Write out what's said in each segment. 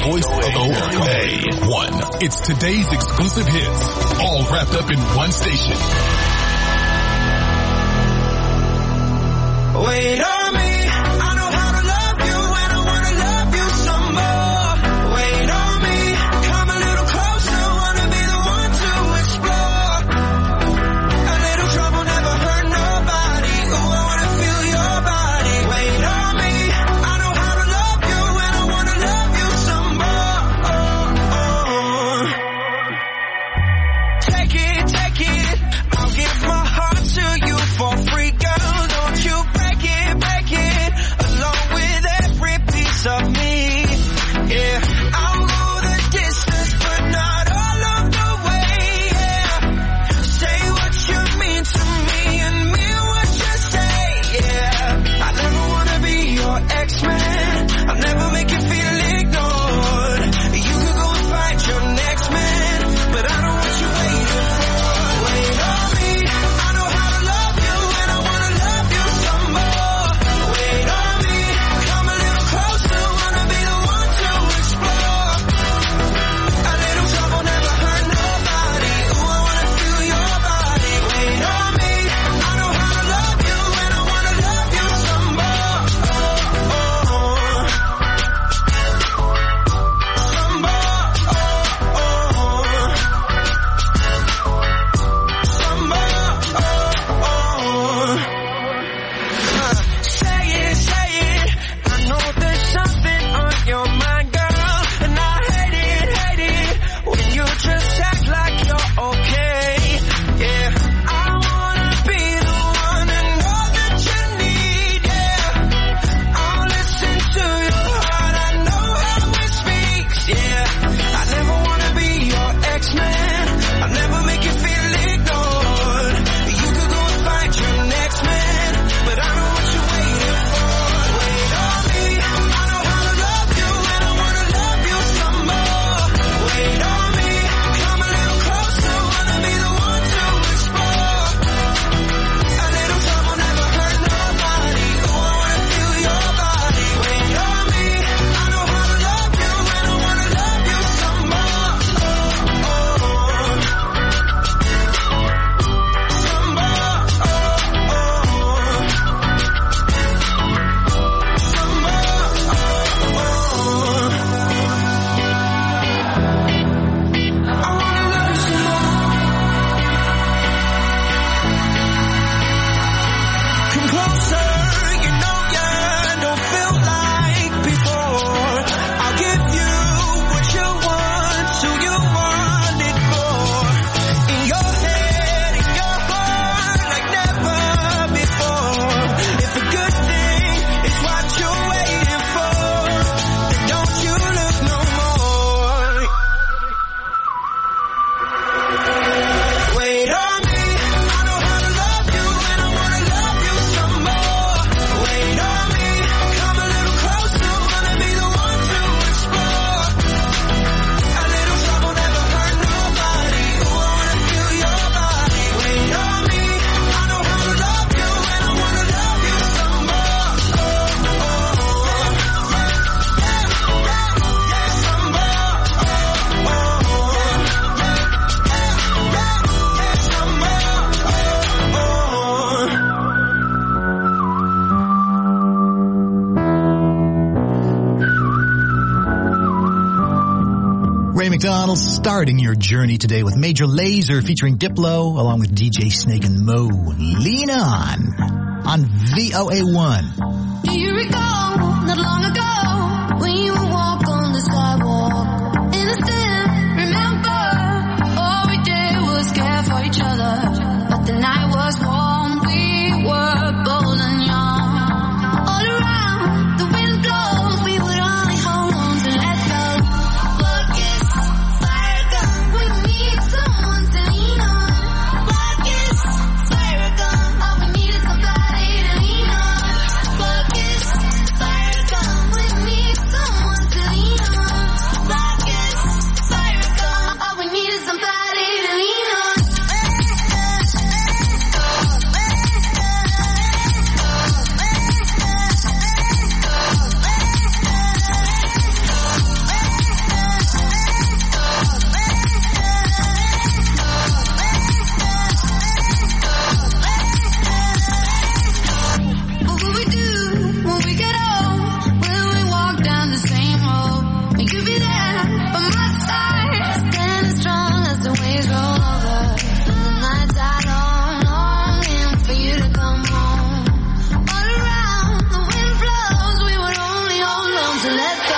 voice of OA1. It's today's exclusive hits, all wrapped up in one station. Wait on me. I know how to love you and I want to love you some more. Wait on me. Come a little closer. Want to be the one to explore. A little trouble never hurt nobody. Ooh, I want to feel your body. Wait on me. I know how to love you and I want to love you some more. Take it. I'll give my heart to you for free, girl. Don't you break it, along with every piece of me. Yeah, I'll go the distance, but not all of the way. Yeah, say what you mean to me and mean what you say. Yeah, I never wanna be your ex-man. I'll never make you feel ignored. You could go and find your next man, but I don't want you waiting for. Wait on me. I know how to love you and I wanna love you some more. Wait on me. Come a little closer. Wanna be the one to explore. A little trouble never hurt nobody. Ooh, I wanna feel your body. Wait on me. I know how to love you and I wanna love you some more. Some more. Some more. Say it. I know there's something on your mind, girl, and I hate it when you just act like you're okay. Yeah, I wanna be the one and all that you need. Yeah, I'll listen to your heart. I know how it speaks. Yeah, I never wanna be your ex-man. I'll never make you feel ignored. You could go and find your next man, but I know what you're waiting for. Wait on me. I know how to love you and I wanna love you some more. Wait on me. Come a little closer. Wanna be the one to explore. A little trouble never hurt nobody. Ooh, I wanna feel your body. Wait on me. I know how to love you and I wanna love you some more. Some more. Come closer, you know you don't feel like before. I'll give you what you want, so you want it more. In your head, in your heart, like never before. If a good thing is what you're waiting for, then don't you look no more. Wait on me. I know how to love you and I wanna love you some more. Wait on me. Come a little closer. Wanna be the one to explore. A little trouble never hurt nobody. Ooh, I wanna feel your body. Wait on me. I know how to love you and I wanna love you some more. Some more. Ray McDonald starting your journey today with Major Lazer featuring Diplo along with DJ Snake and Mo. Lean on VOA1. Do you recall not long ago when you would walk on the sidewalk? Innocent, remember, all we did was care for each other. But the night was warm, we were bold and young. All around, the wind blows, we would only hold on to let go. Focus, fire gun, we need someone to lean on. Focus, fire gun, all we need is somebody to lean on. Focus, fire gun, we need someone you'd be there by my side, standing strong as the waves roll over. And the nights are long, longing for you to come home. All around, the wind blows, we would only hold on to let go.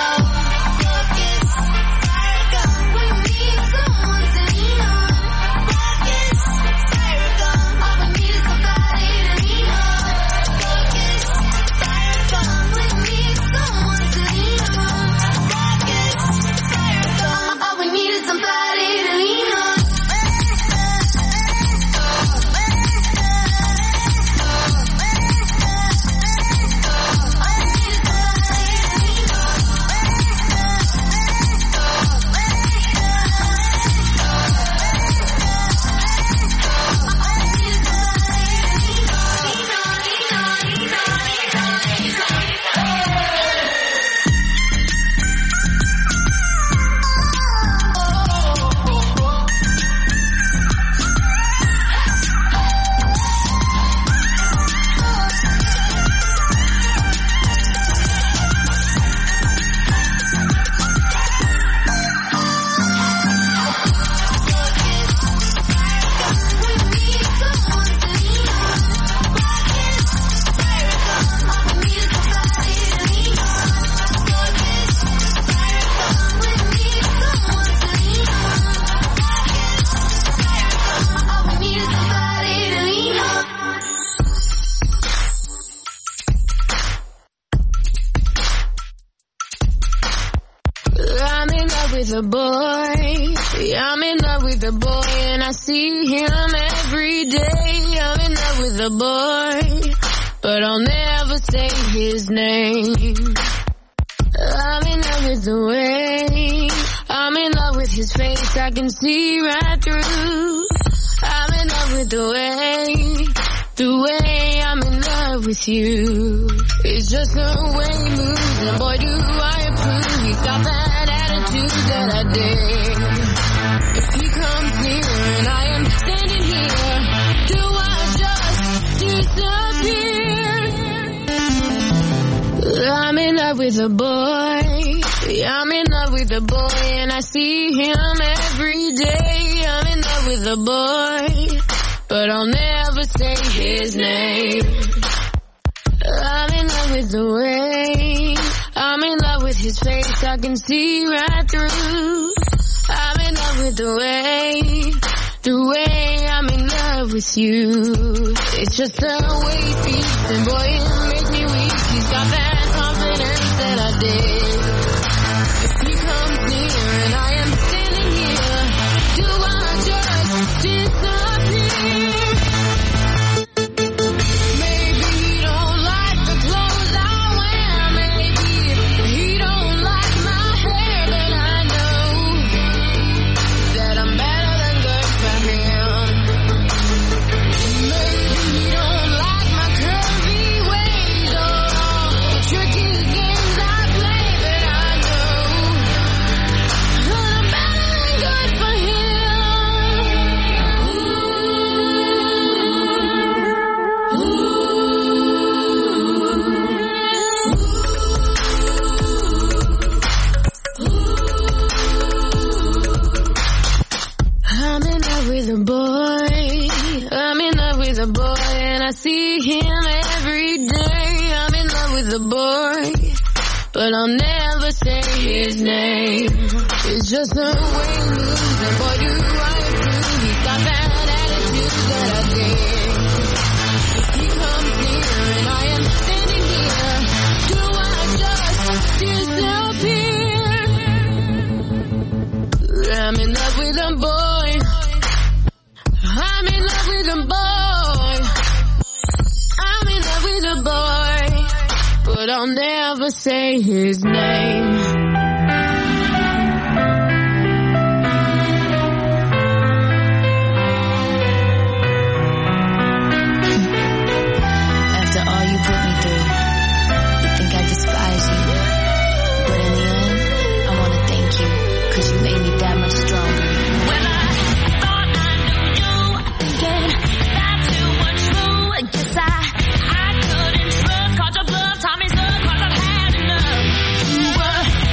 The boy, I'm in love with the boy, and I see him every day. I'm in love with the boy, but I'll never say his name. I'm in love with the way, I'm in love with his face, I can see right through. I'm in love with the way I'm in love with you. It's just the way he moves, and boy do I approve. He's got that attitude that I dig. If he comes near and I am standing here, do I just disappear? I'm in love with the boy, I'm in love with the boy, and I see him every day. I'm in love with the boy, but I'll never say his name. I'm in love with the way, I'm in love with his face, I can see right through. I'm in love with the way I'm in love with you. It's just the way he speaks, and boy it makes me weak. He's got that confidence that I dig. If he comes near and I am standing here, do I just disappear? I see him every day. I'm in love with the boy, but I'll never say his name. It's just the way he moves, and boy do I approve. He's got that attitude that I dig. If he comes near and I am standing here, do I just disappear? I'm in love with the boy, I'm in love with the boy, I'm in love with the boy, but I'll never say his name. After all you put me through, you think I despise you, but in the end, I want to thank you, 'cause you made me that much stronger. When I thought I knew you, thinking that you were true, I guess I couldn't trust, caught your bluff, Tommy's up, 'cause I've had enough. You were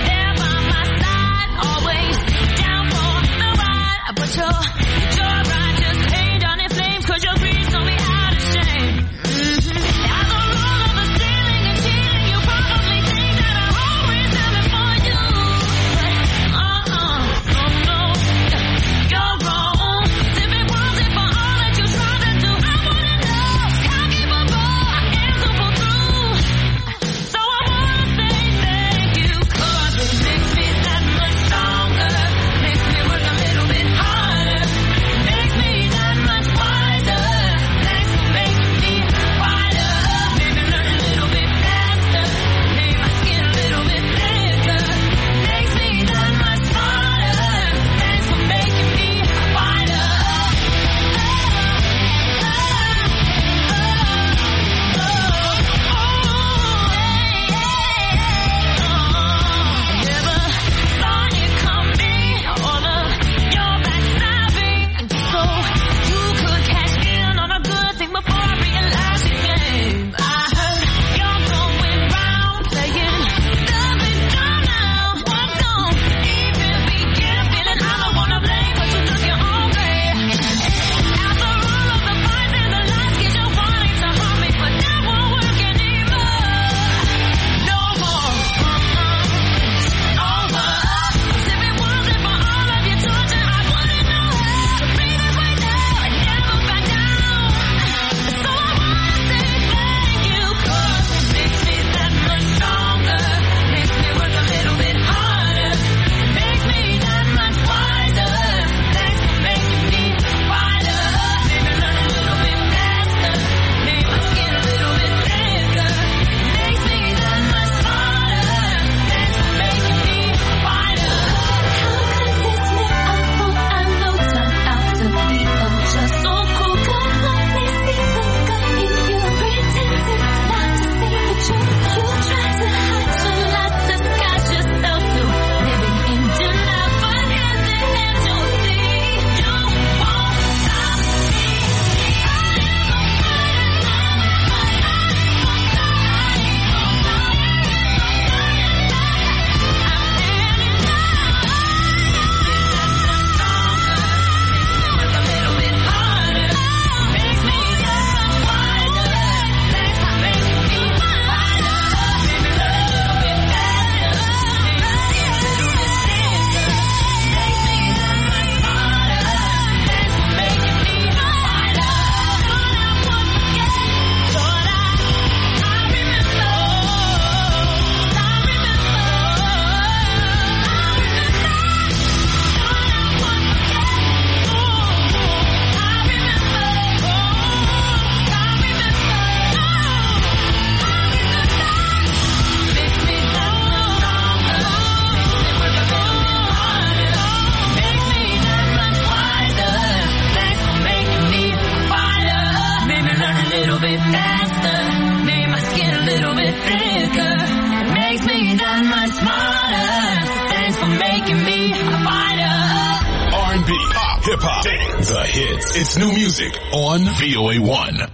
making me a fighter. R&B, pop, hip-hop, dance, the hits. It's new music on VOA1.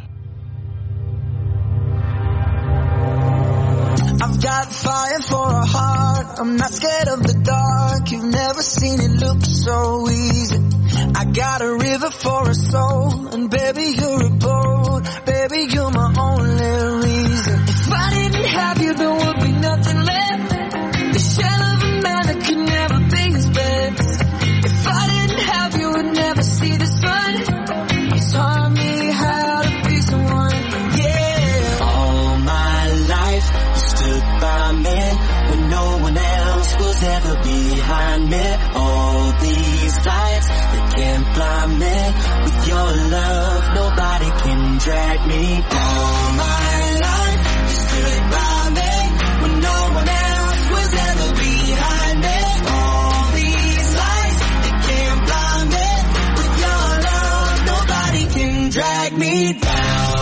I've got fire for a heart. I'm not scared of the dark. You've never seen it look so easy. I got a river for a soul, and baby you're a boat. Baby you're my only reason. If I didn't have you, there would be nothing left. The shell of a man that could never be his best. If I didn't have you, I'd never see the sun. You taught me how to be someone. Yeah. All my life you stood by me when no one else was ever behind me. All these lights that can't blind me. With your love, nobody can drag me. All my life you stood by me when no one else was ever behind me. All these lights that can't blind me. With your love, nobody can drag me down.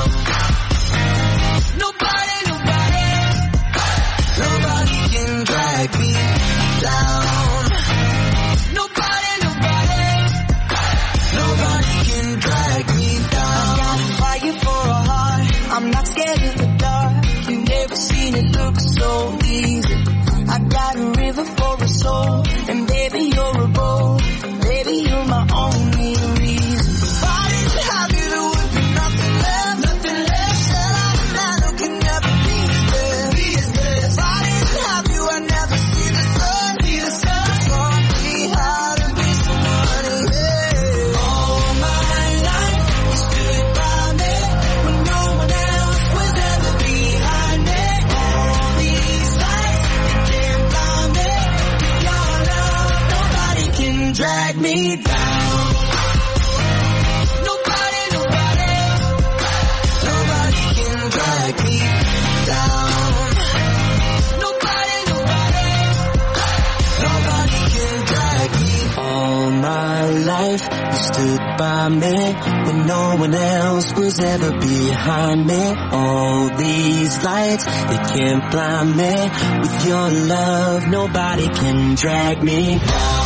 Nobody can drag me down. Nobody can drag me down. I got fire for a heart. I'm not scared of the dark. You've never seen it look so easy. I got a river for a soul, and baby you're a boat. Baby you're my only reason. If I didn't have you, there would be nothing left. Nothing left. Shell of a man who can never be his best. If I didn't have you, I'd never see the sun. Taught me how to be someone. Yeah. All my life you stood by me when no one else was ever behind me. All these lights that can't blind me. With your love, nobody can drag me down. Nobody can drag me down. Nobody can drag me. All my life you stood by me when no one else was ever behind me. All these lights they can't blind me. With your love, nobody can drag me down.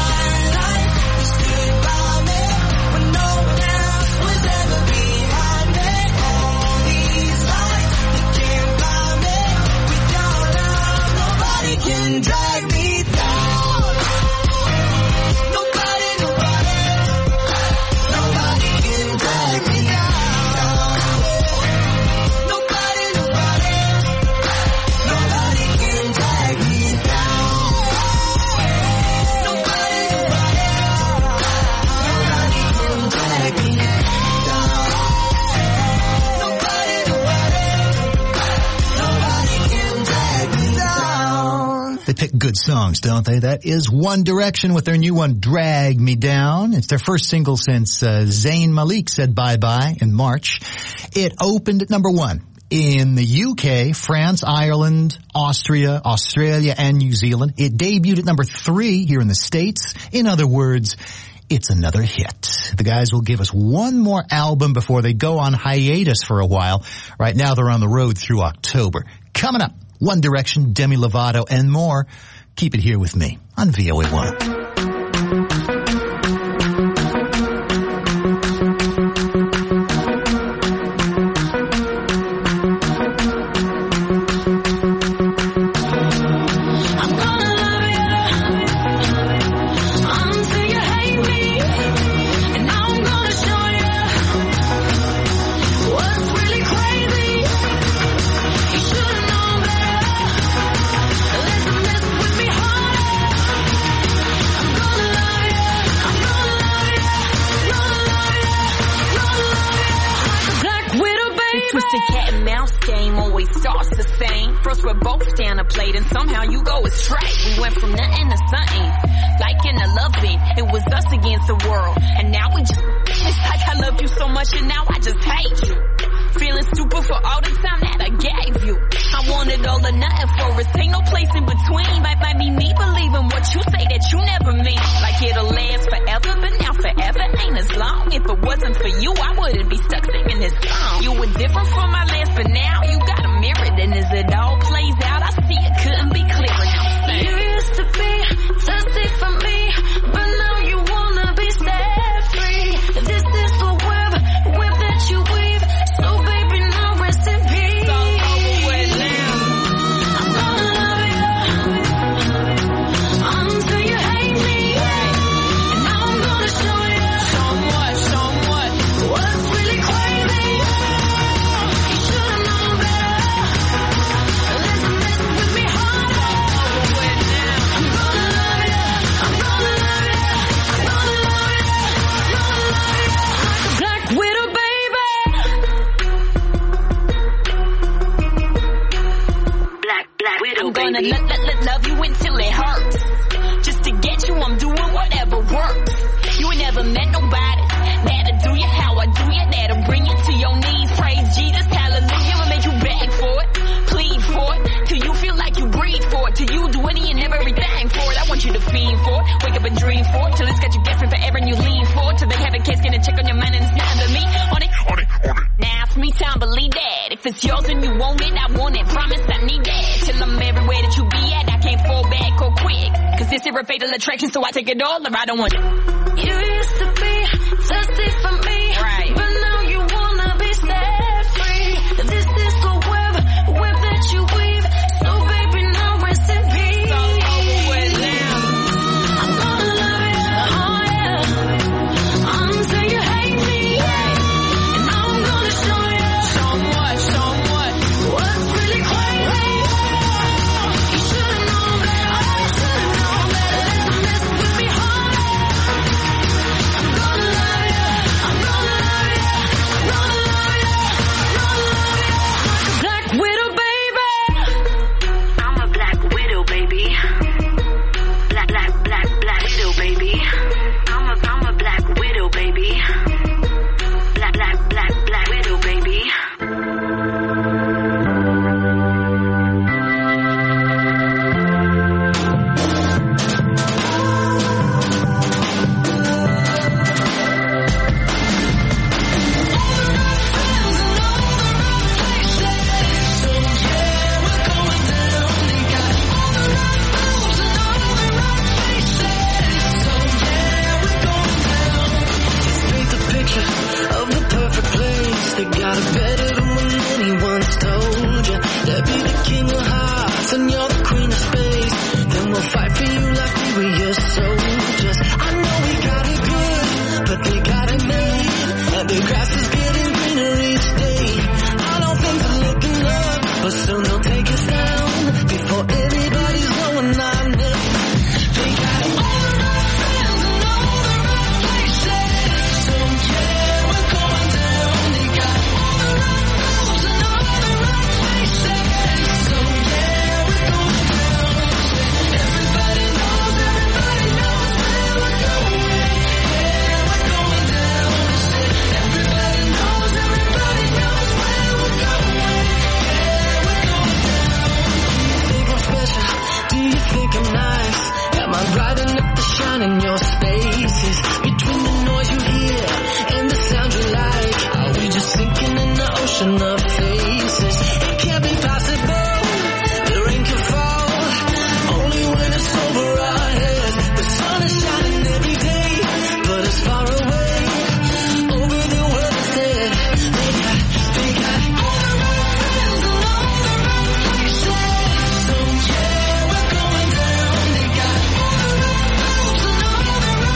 Can drag me down. Nobody can drag me down. Nobody can drag me down. Nobody can drag me down. Nobody can drag me down. They pick good songs, don't they? That is One Direction with their new one, Drag Me Down. It's their first single since Zayn Malik said bye-bye in March. It opened at number 1 in the UK, France, Ireland, Austria, Australia, and New Zealand. It debuted at number 3 here in the States. In other words, it's another hit. The guys will give us one more album before they go on hiatus for a while. Right now they're on the road through October. Coming up, One Direction, Demi Lovato, and more. Keep it here with me on VOA1. And somehow you go astray. We went from nothing to something, like in a loving. It was us against the world, and now we just. It's like I love you so much, and now I just hate you. Feeling stupid for all the time that I gave you. I wanted all or nothing for us. Ain't no place in between. Might be me believing what you say that you never mean. Like it'll last forever, but now forever ain't as long. If it wasn't for you, I wouldn't be stuck singing this song. You were different from my last, but now you got a mirror. Then as it all plays out, I see it couldn't be clearer. Now you used to be just gonna love you until it hurts. Just to get you, I'm doing whatever works. You ain't never met nobody that'll do you how I do you, that'll bring you to your knees. Praise Jesus, hallelujah, will make you beg for it, plead for it, till you feel like you breathe for it, till you do any and everything for it. I want you to fiend for it, wake up and dream for it, till it's got you guessing forever and you lean for it, till they have a case, get a check on your mind and it's not to me. On it. Now it's me time, believe that. If it's yours and you want it, I want it. Promise I need that. Till I'm everywhere that you be at, I can't fall back or quick. Cause this is a fatal attraction, so I take it all or I don't want it. You used to be thirsty for me, right? But now you wanna be set free. This is a web that you weave. So baby, now rest in peace. So over it now. I'm gonna love you, oh yeah. I'm gonna say you hate me, yeah. And I'm gonna show you so much what's really crazy. You should've known better, you should've known better than to mess with me hard. I'm gonna love you, I'm gonna love you, I'm gonna love you, like a black widow, baby. I'm a black widow, baby. Black widow, baby. I'm a black widow, baby. Black widow, baby. Paint the picture of the perfect place. They got it better than when anyone's told you. They'll be the king of hearts and you're the queen of space. Then we'll fight for you like we were your soldiers. I know we got it good, but they got it made. And the grass is getting greener each day. I know things are looking up, but soon they'll take us down before anybody's going on them. They got it all the right friends and all the right places. So yeah, we're going down. They got all the right rules and all the right places. So yeah, we're going down. Everybody knows, everybody knows where we're going. Yeah, we're going down. They think we're special. Do you think I'm nice? Am I bright enough to shine in your spaces? Between the noise you hear and the sound you like, are we just sinking in the ocean of faces? It can't be possible. The rain can fall only when it's over our heads. The sun is shining every day, but it's far away. Over the world instead. They got all the right friends and all the right places. So yeah, we're going down. They got all the right rules and all the right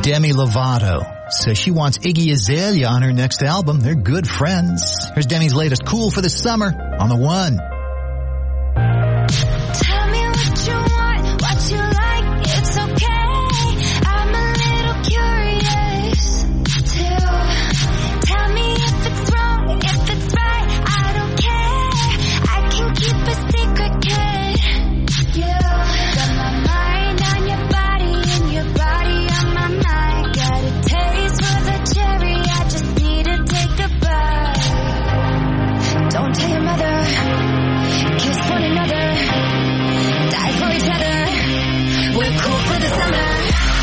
Demi Lovato says she wants Iggy Azalea on her next album. They're good friends. Here's Demi's latest Cool for the Summer on the One. Tell me what you want, what you like, it's okay. I'm a little curious too. Tell me if it's wrong, if it's right, I don't care. I can keep a secret, kid. You got my mind on your body and your body on my mind. Got a taste for the cherry, I just need to take a bite. Don't tell your mother, kiss one another, die for each other. We're cool for the summer.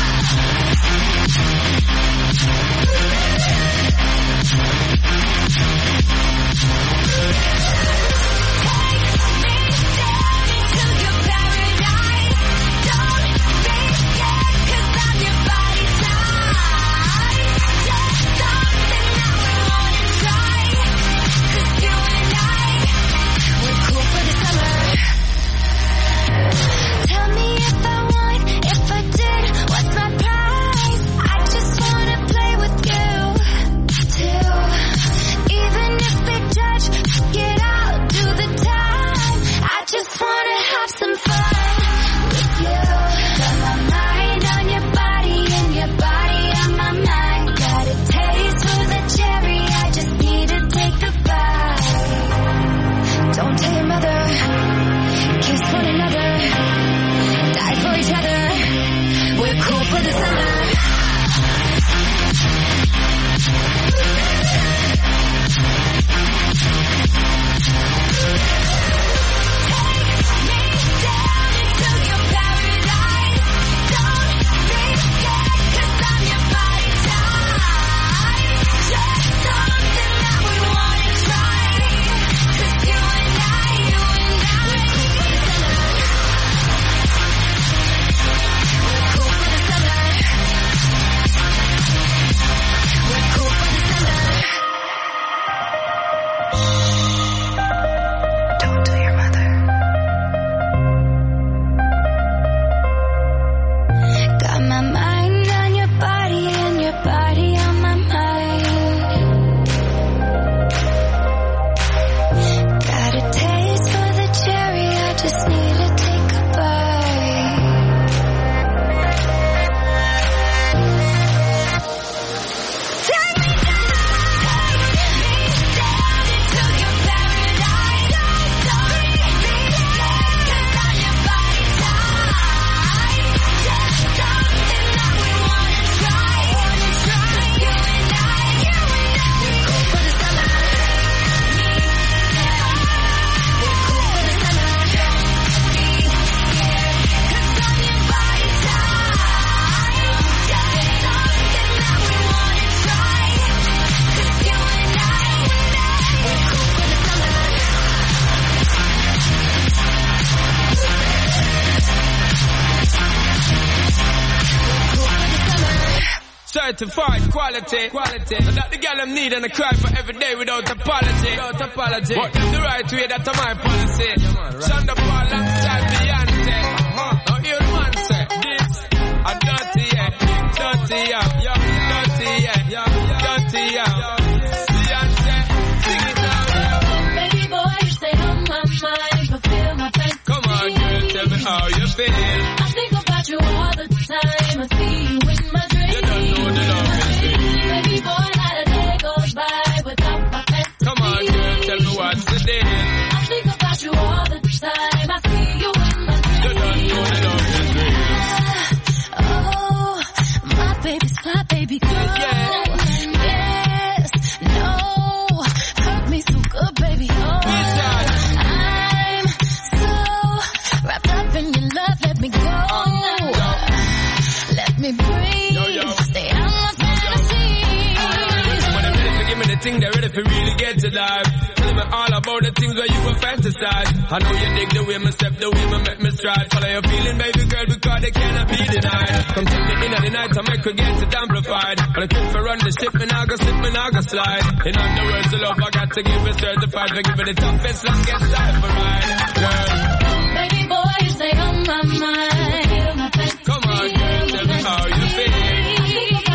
Certified quality. That the girl them need and I cry for every day without apology. But the right way, that's my policy. Shonda Paul alongside Beyonce. Now hear the man say, this a dirty, Beyonce, sing it out. Baby boy, you stay on my mind, fulfill my fantasy. Come on, girl, tell me how you feel. I think about you all the time, I see you in my dreams. You don't know the love is real. Baby boy, not a day goes by without my fantasy. Come on, girl, tell me what's the deal. I think about you all the time, I see you in my dreams. You don't know the love is real. Oh, my baby girl. Yes, no, hurt me so good, baby. Oh, I'm so wrapped up in your love. Let me go. Let me breathe. Stay out my fantasy. When I'm ready to give me the thing, they're ready for really get to life. Tell me all about the things where you were fantasize. I know you dig the way me step, the way me make me stride. Follow your feeling, baby girl, because they cannot be denied. Come take me in at the night, I make her get it amplified. But I keep for run the ship, me now go slip, me now go slide. In other words, the love I got to give it certified. For give it the toughest, longest time for ride. Girl, baby boy, you stay on my mind. come on, girl, tell me how you feel. I think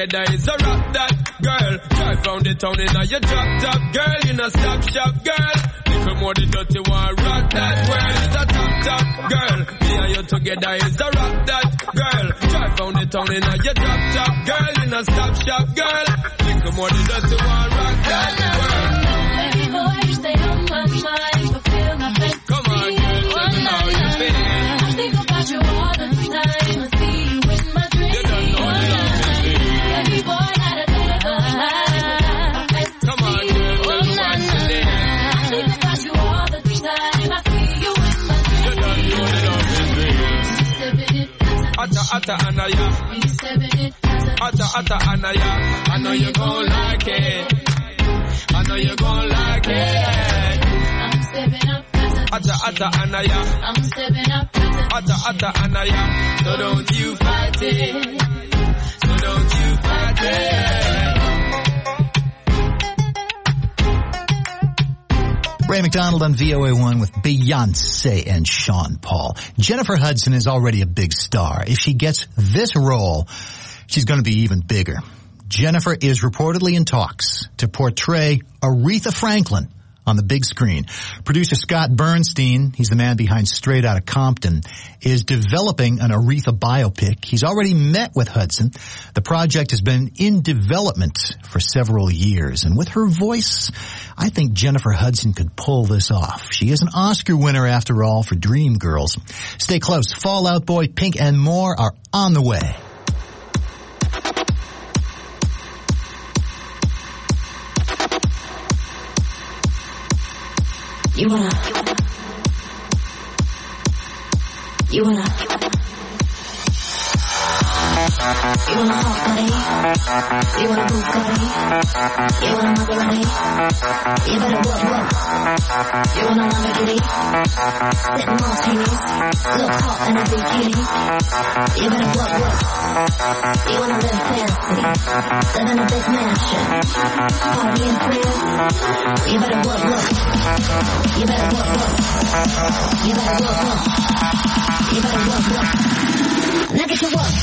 together is a rock that, girl. Drive round the town in a your drop top, girl. You know stop shop, girl. Little more the dirty one, rock that, world is a top, girl. Me and you together is a rock that, girl. Drive round the town in a your drop top, girl. You know stop shop, girl. Little more the dirty one, rock that, world. Come on, girl, tell me how you feel. I think about you all the time. I see you in my dreams. You don't know the love is real. Every boy had a day. Come on, girl, tell me what's your name. I think about you all the time. I see you in my dreams. You don't know the love is real. Atta, atta, anaya. Atta, atta, anaya. I know you gon' like it. I know you gon' like it. I'm stepping up. Atta, atta, anaya. I'm stepping up. Atta, atta, anaya. So don't you fight it. So don't you fight it. Ray McDonald on VOA1 with Beyonce and Sean Paul. Jennifer Hudson is already a big star. If she gets this role, she's going to be even bigger. Jennifer is reportedly in talks to portray Aretha Franklin on the big screen. Producer Scott Bernstein, he's the man behind Straight Outta Compton, is developing an Aretha biopic. He's already met with Hudson. The project has been in development for several years. And with her voice, I think Jennifer Hudson could pull this off. She is an Oscar winner, after all, for Dreamgirls. Stay close. Fall Out Boy, Pink, and more are on the way. You wanna hot body? You wanna Bugatti? You wanna Maserati? You better what? You wanna Lamborghini? Sip martinis, look hot in a bikini. You better what? You wanna live fancy, live in a big mansion, party and friends. You better what? You better what? You better what? You better what? Now get your what?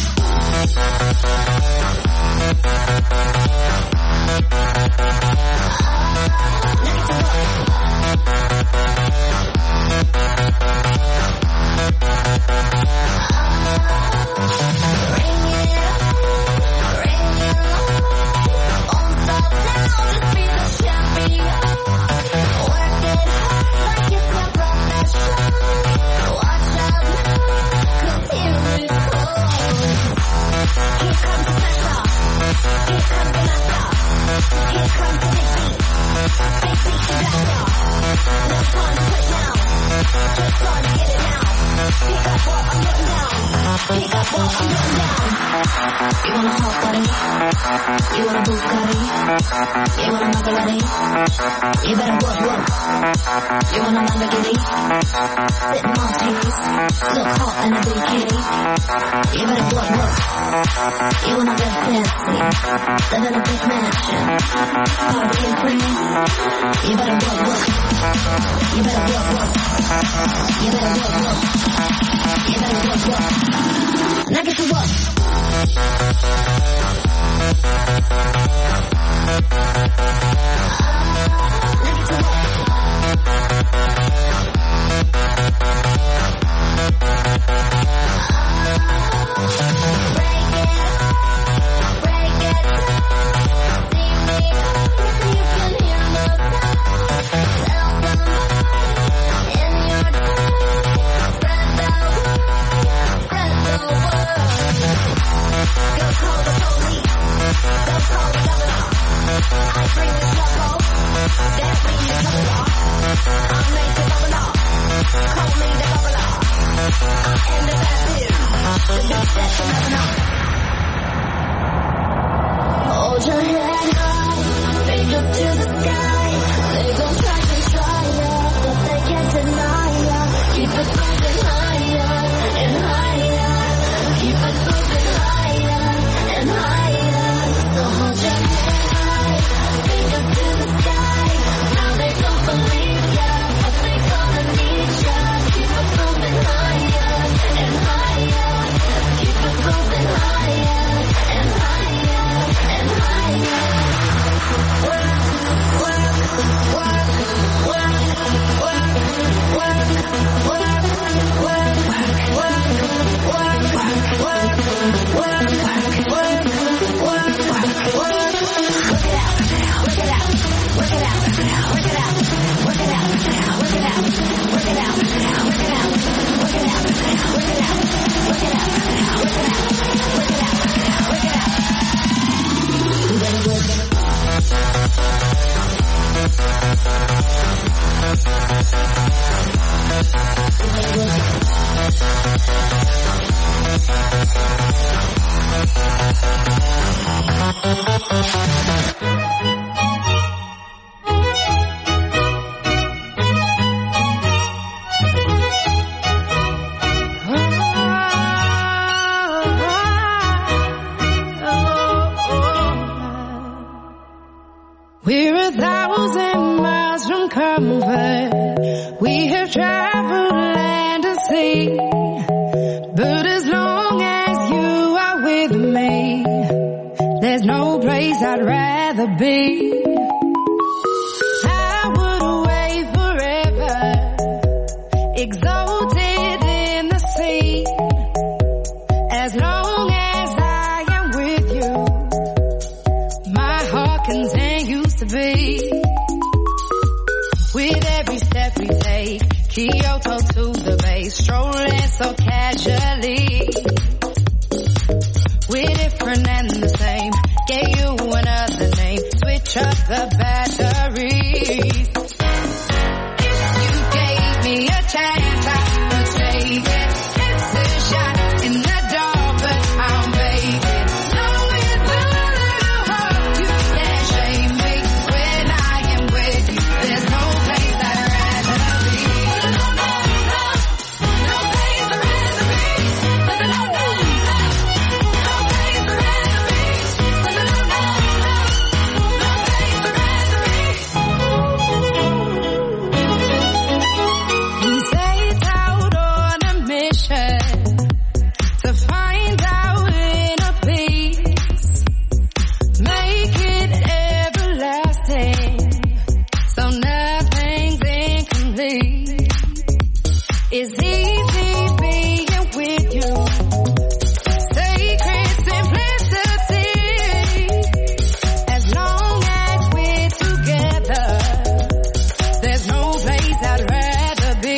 You want a hot body? You want a Bugatti? You want a Maserati? You better what? You want a Lamborghini? Sip martinis, look hot in a bikini. You better what? You wanna live fancy, live in a big mansion, party and friends. You better what? You better what? You better what? You better what? Now get to what? Hold your head high, reach up to the sky. They gon' try to try ya, but they can't deny ya. Keep it moving higher and higher. Keep it moving higher and higher. So hold your head high, reach up to the sky. Now they don't believe ya, but they gonna need ya. Keep it moving higher and higher. Keep it moving higher. We're 1,000 miles from comfort. We have traveled land and sea. But as long as you are with me, there's no place I'd rather be. I would away forever, exalted in the sea. As long as I am with you, my heart continues to beat. With every step we take, Kyoto to the bay, strolling so casually. We're different and the same, gave you another name, switch up the batteries. If you gave me a chance, I would take it. It's a shot in the dark, but I'll make it. Knowing the little hope you can shame me. When I am with you, there's no place I'd rather be. No place I'd rather be. No place I'd rather be. We set out on a mission to find our inner peace, make it everlasting, so nothing's incomplete. It's easy being with you, sacred simplicity. As long as we're together, there's no place I'd rather be.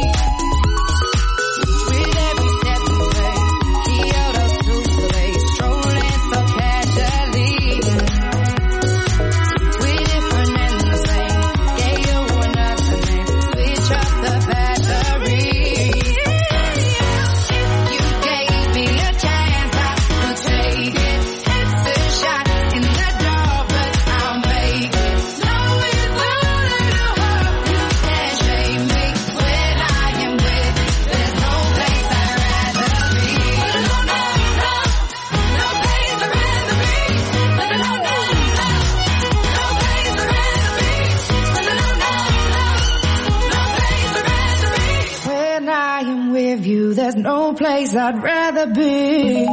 With every step we take, Kyoto to the bay, strolling so casually. We're different and the same, gave you another name, switch up the batteries. You gave me a chance, I would take it. It's a shot in the dark, but I'll make it. Knowing the little hope you can shame me. When I am with you, there's no place I'd rather be. No place I'd rather be. No place I'd rather be. When I am with you, there's no place I'd rather be.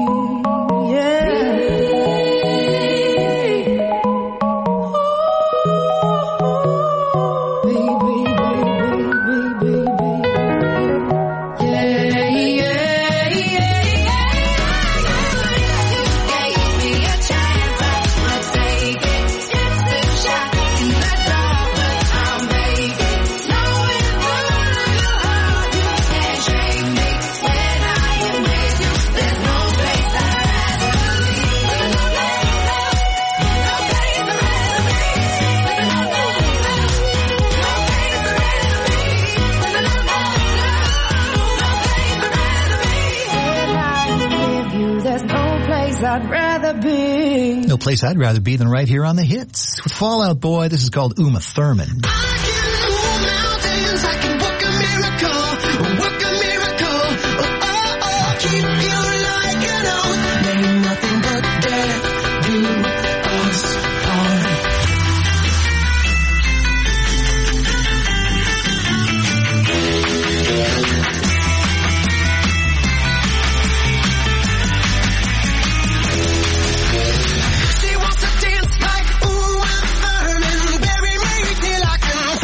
I'd rather be. No place I'd rather be than right here on the hits. With Fall Out Boy, this is called Uma Thurman. I can move mountains, I can work a miracle. Keep you like an oath. May nothing but death do us part. She wants to dance like Uma Thurman, bury me till I can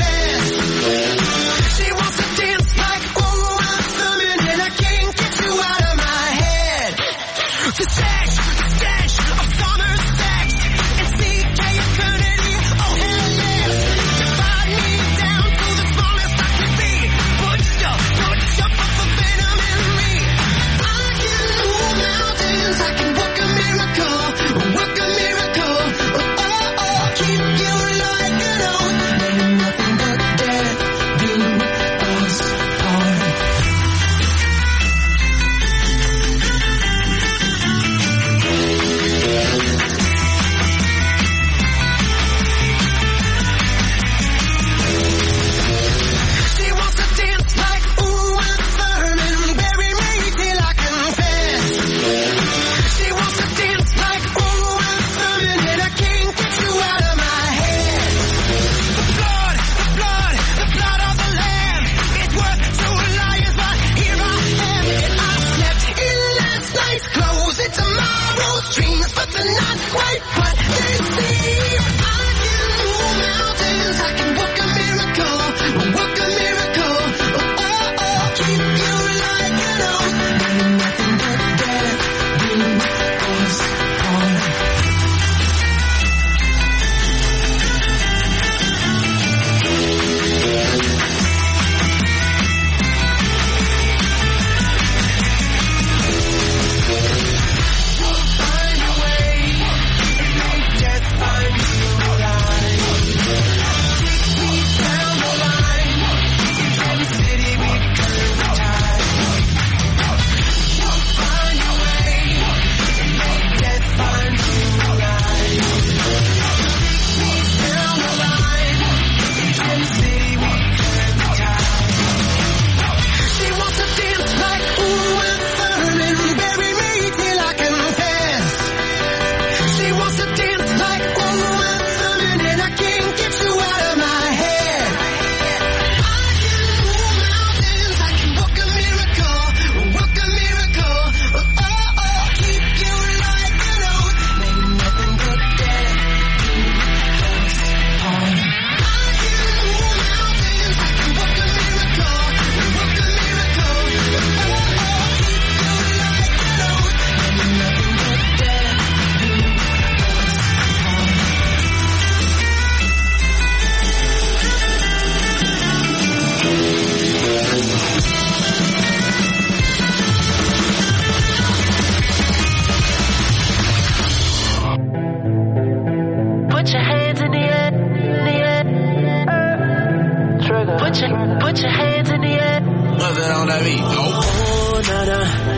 Oh, nana,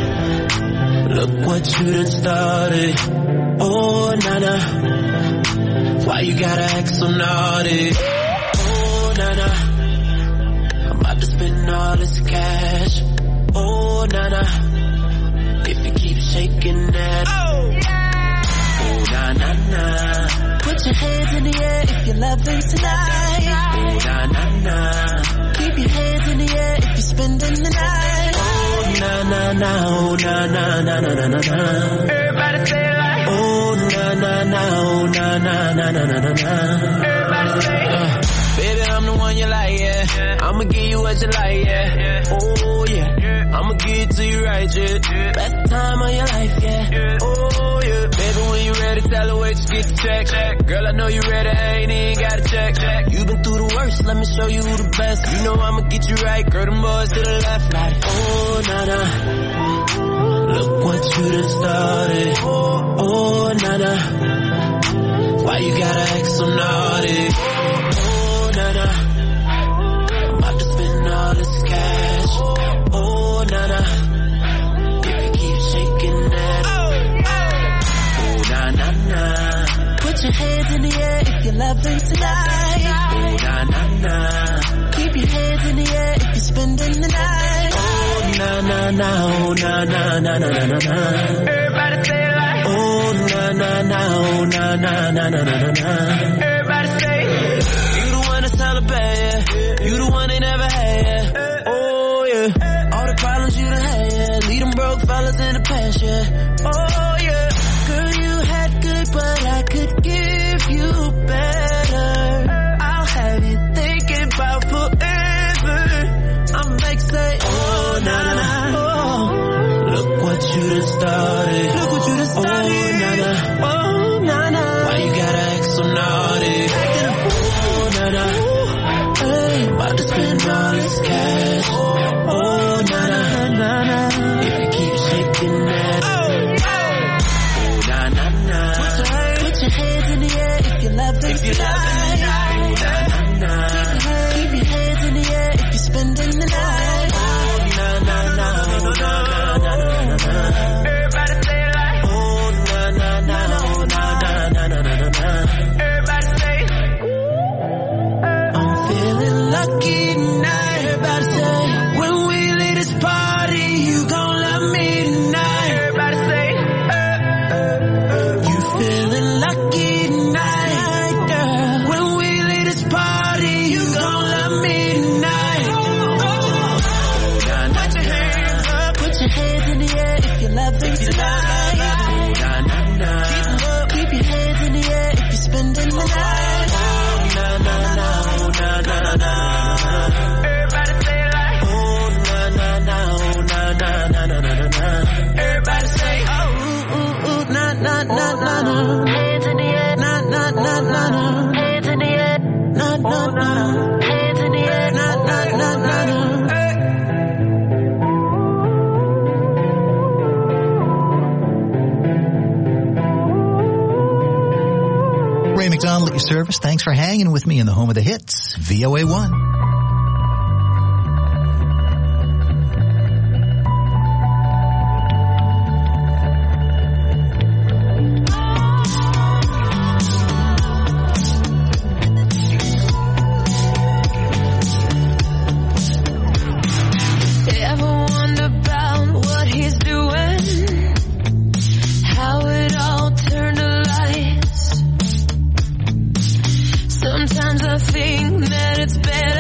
look what you done started. Oh, nana, why you gotta act so naughty? Oh, nana, I'm about to spend all this cash. Oh, nana, if you keep shaking that. Oh, na na na. Put your hands in the air if you're loving tonight. Oh, na na na. Keep your hands in the air if you're spending the night. Oh, na na na. Oh, na na na na na na na. Everybody say it like. Oh, na na na. Oh, na na na na na na na. Everybody say it. Baby, I'm the one you like, yeah. I'ma give you what you like, yeah. Oh, yeah. I'ma give it to you right, yeah. Best time of your life, yeah. Oh, yeah. Baby, when you ready, tell her wait, just get the check. Girl, I know you ready, I ain't even got to check. You been through the worst, let me show you who the best. You know I'ma get you right, girl, them boys to the left, like. Oh, nana, look what you done started. Oh, nana, why you gotta act so naughty? Oh, nana, I'm about to spend all this cash. Oh, nana, if you keep shaking that. Oh, na na na. Put your hands in the air if you're loving tonight. Oh, na na na. Keep your hands in the air if you're spending the night. Oh, na na na. Oh, na na na na na na na. Everybody say it like. Oh, na na na. Oh, na na na na na na na. Everybody say it. You the one that's celebrate, yeah. You the one they never had, yeah. Oh, yeah. All the problems you done had, yeah. Leave them broke fellas in the past, yeah. Oh, yeah. Girl, you had good, but I could give you better. I'll have you thinking about forever. I'm like, say, oh, nana, oh. Look what you done started. Look what you done started. Oh, nana, oh, nana. Why you gotta act so naughty? Oh, nana, hey, about to spend all this cash. Oh, nana, nana, if you keep shaking that. Oh, na na na. Put your hands in the air if you love it. If you love it, na na na. Keep your hands in the air if you're spending the night. Oh, na na na. Oh, na na na na na. Everybody say it like. Oh, na na na. Oh, na na na na na na. Everybody say. I'm feeling lucky tonight. Everybody say. When we leave this party, you gon' love me tonight. Everybody say. You feeling lucky tonight, girl. When we leave this party, you gon' love me tonight. Oh, put your hands up. Put your hands in the air if you love it tonight. Oh, na na na. Keep your hands in the air if you're spending the night. Oh, na na na. Oh, na na na. Everybody say it like. Oh, na na na. Oh, na na na na na na. Everybody say, oh, ooh, ooh, na na na na na. Hands in the air, na na na na na. Hands in the air, na na na. Hands in the air, na na na na na. Ray McDonald at your service. Thanks for hanging with me in the home of the hits, VOA1. Ever wonder about what he's doing? How it all turned to lights. Sometimes I think that it's better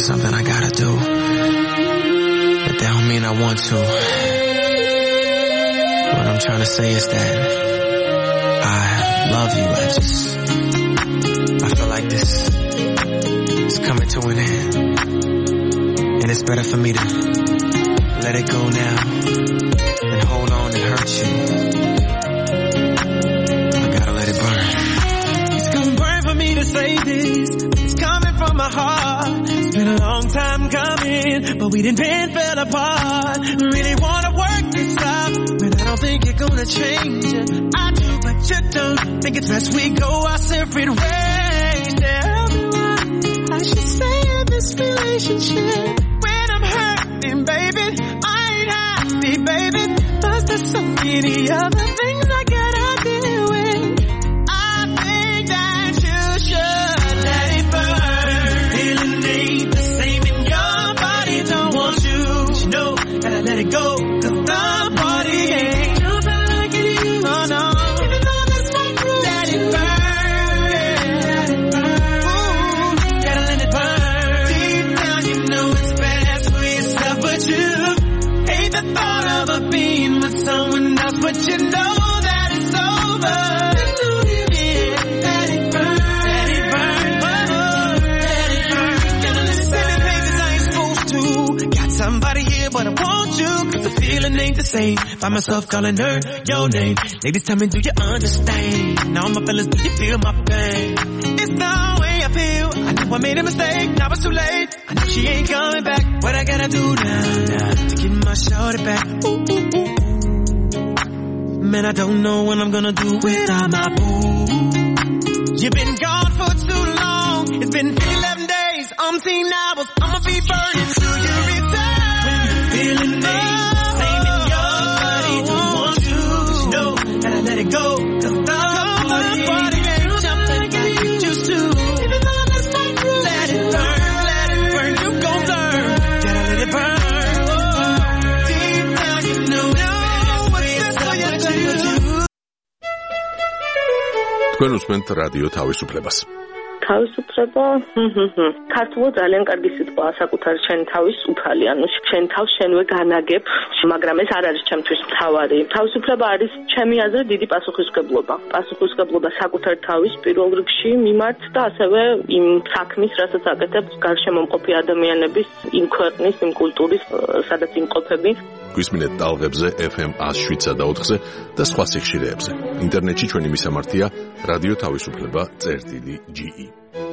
is something I gotta do. But that don't mean I want to. What I'm trying to say is that I love you. I feel like this is coming to an end. And it's better for me to let it go now than hold on and hurt you. I gotta let it burn. It's gonna burn for me to say this. It's coming from my heart. It's been a long time coming, but we done fell apart. Really wanna work this out, but I don't think you're gonna change it. I do, but you don't. Think it's best we go our separate ways. Tell me what I should say in this relationship. When I'm hurting, baby, I ain't happy, baby. Plus there's so many other things I gotta deal with. I think that you should let it burn. Feeling ain't the same in your body. Don't want you, but you know, gotta let it go. Cause the body ain't nothing like it is. Oh no, even though that's my truth. Let it burn, let it burn. Ooh, gotta let it burn. Deep down you know it's best for yourself, but you hate the thought of a being with someone else, but you know that it's over. Let it burn, let it burn, let it burn. Gotta let it burn. Baby, I ain't supposed to. Got somebody here, but I want you. Cause the feeling ain't the same. Find myself calling her your name. Ladies, tell me, do you understand? Now my fellas, do you feel my pain? It's the way I feel. I know I made a mistake, now it's too late. I know she ain't coming back. What I gotta do now to get my shorty back? Ooh, ooh, ooh, ooh. Man, I don't know what I'm gonna do without my boo. You've been gone for too long. It's been 11 days, umpteen hours. I'ma be burning till you return. Feeling me, same in your body. Don't want you, but you know gotta let it go. Cause the body ain't something like you used to. Even though that's not true. Let it burn, you gon' learn. Gotta let it burn. Deep down you know what's best for you to do. თქვენ უსმენთ რადიო თავისუფლებას. თავისუფლება ქართულად ძალიან კარგი სიტყვაა საკუთარი შენი თავის უფალი, ანუ შენ თავს შენვე განაგებ, მაგრამ ეს არ არის ჩემთვის მთავარი. თავისუფლება არის ჩემი აზრით დიდი პასუხისმგებლობა. პასუხისმგებლობა საკუთარი თავის პირველ რიგში მიმართ და ასევე იმ საქმის, რასაც აკეთებ გარშემომყოფი ადამიანების, იმ ქვეყნის, იმ კულტურის, სადაც იმყოფები. გვისმინეთ ტალღებზე FM 107.4-ზე და სხვა სიხშირეებზე. ინტერნეტში ჩვენი მისამართია რადიო თავისუფლება.ge